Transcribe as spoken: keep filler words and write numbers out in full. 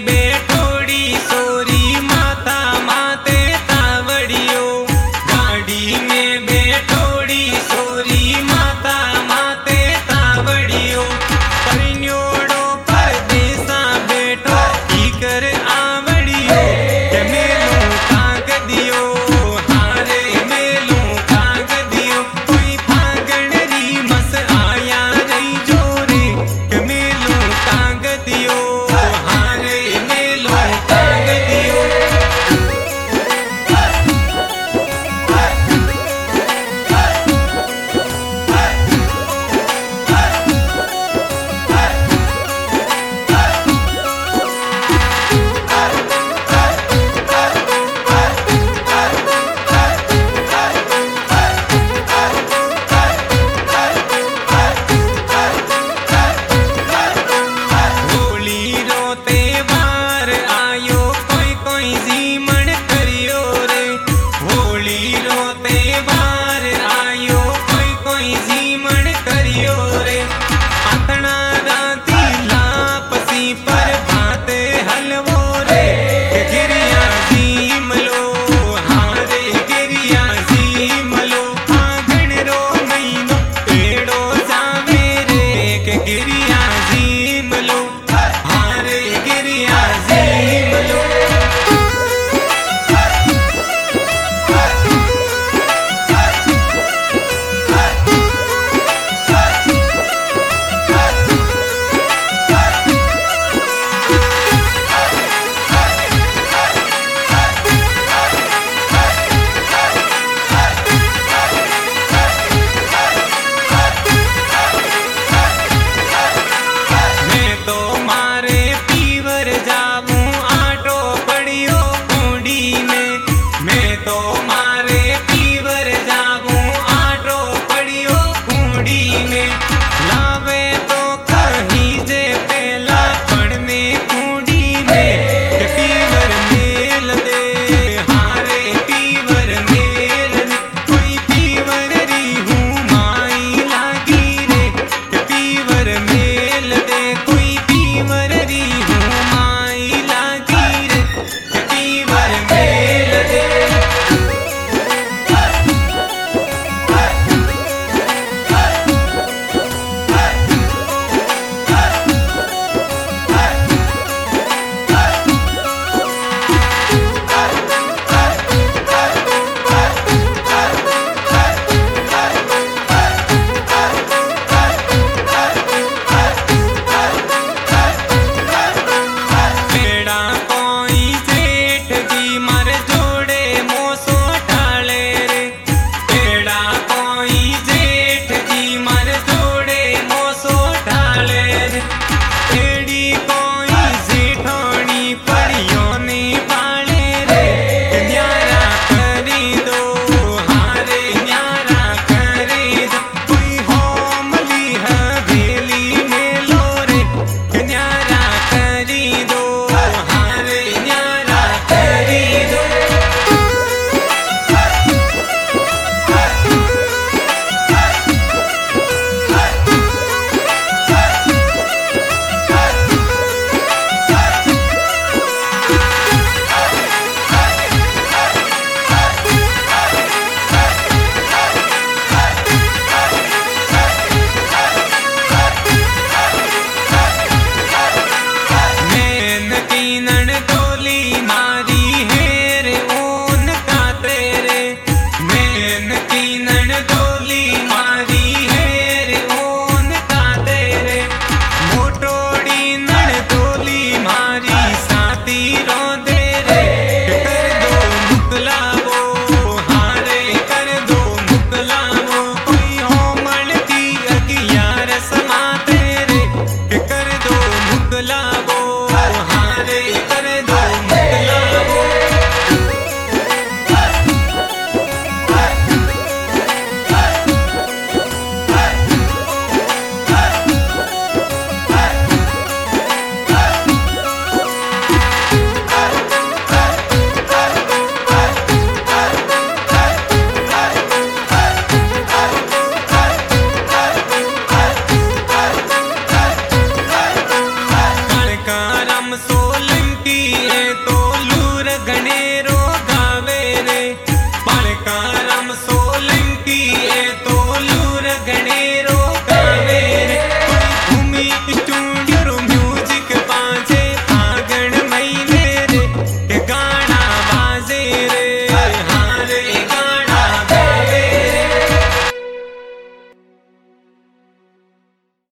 बैठोड़ी सोरी माता माते तावड़ियो। गाड़ी में बैठोड़ी सोरी माता माते तावड़ियो। परिन्योड़ो परदेसा बैठो की कर आवड़ियो। के मेलू काग दियो हारे मेलू काग दियो। कोई फागण री मस आया रही जोरे। के मेलू काग दियो हारे मेलू काग दियो। होली रोते बार आयो कोई कोई जीमण करियो रे। होली रोते बार आयो कोई कोई जीमण करियो रे। आथना राती लापसी पर भाते हलवो रे। के गिरिया जीमलो हारे गिरिया जीमलो। फागण रो महीनो पेड़ो जावे रे। के गिरिया जीमलो हारे गिरिया जीमलो। मैं तो मारे पीवर जाऊं आटो पड़ियो कुंडी में। मैं तो मारे पीवर जाऊं आटो पड़ियो कुंडी में। लावे तो कहीं जे पहला पड़ने कुंडी में। के पीवर मेल दे हारे पीवर मेल दे। कोई पीवर री हूँ माई लागी रे। के पीवर मेल दे कोई पीवर री हूँ माई लागी रे। के पीवर मेल दे। पेड़ा कोई सेठ जी मर जोड़े मोसो ठाले रे। पेड़ा कोई सेठ जी मर जोड़े मोसो ठाले रे। एड़ी कोई सेठोनी पड़ियो ने पाले रे। के न्यारा करी दो हारे न्यारा करी दो। कोई होमली हवेली मेलो रे। के न्यारा करी दो हारे न्यारा करी दो। मैन कीनन डोली मारी हेर ऊन का तेरे। मैन कीनन डोली मारी हेर ऊन का तेरे। मोटोड़ी नन डोली मारी साती रो दे रे। कर दो मुकलावो हारे कर दो मुकलावो। कोई होमण की अगियार समा तेरे। कर दो मुकलावो हारे कर दो मुकलावो। कणकारम सोलंकी स्टूडियो